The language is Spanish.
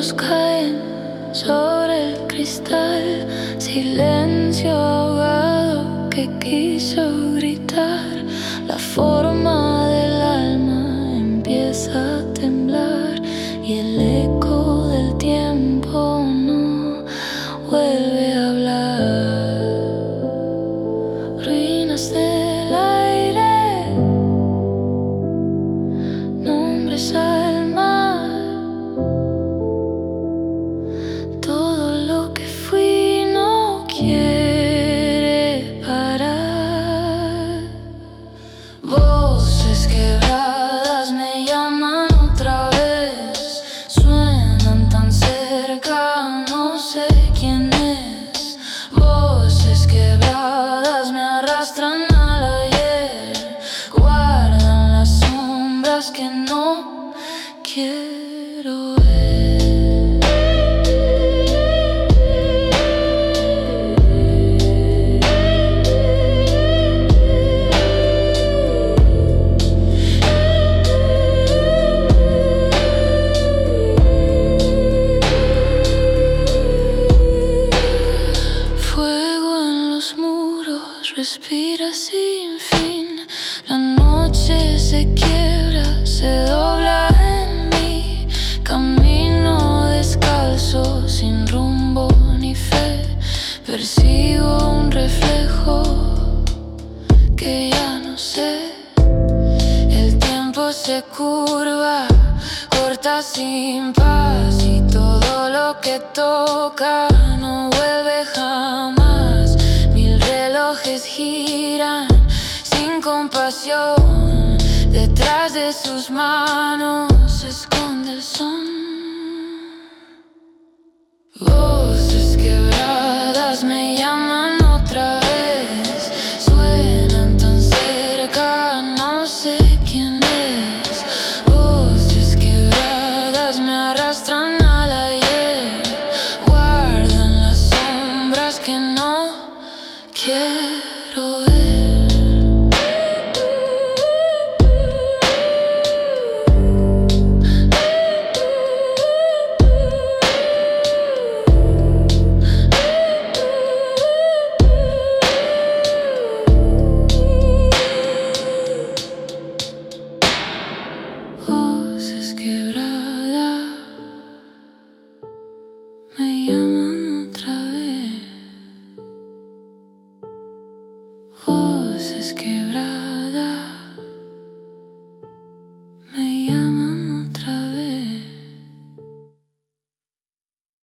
susurros caen sobre el cristal, silencio ahogado que quiso gritar. La forma del alma empieza a temblar y el eco del tiempo no vuelve a hablar. Ruinas del aire, nombres al mar. Todo lo que fui no quiere parar. Voces quebradas me llaman otra vez. Suenan tan cerca, no sé quién es. Voces quebradas me arrastran al ayer. Guardan las sombras que no quiero ver. Respira sin fin, la noche se quiebra, se dobla en mí. Camino descalzo, sin rumbo ni fe. Persigo un reflejo que ya no sé. El tiempo se curva, corta sin paz, y todo lo que toca no vuelve jamás. Relojes giran sin compasión. Detrás de sus manos se esconde el son. Voces quebradas me llaman otra vez. Suenan tan cerca, no sé quién es. Voces quebradas me arrastran al ayer. Guardan las sombras que no quiero ver. Voces quebradas me llaman otra vez. Voces quebradas.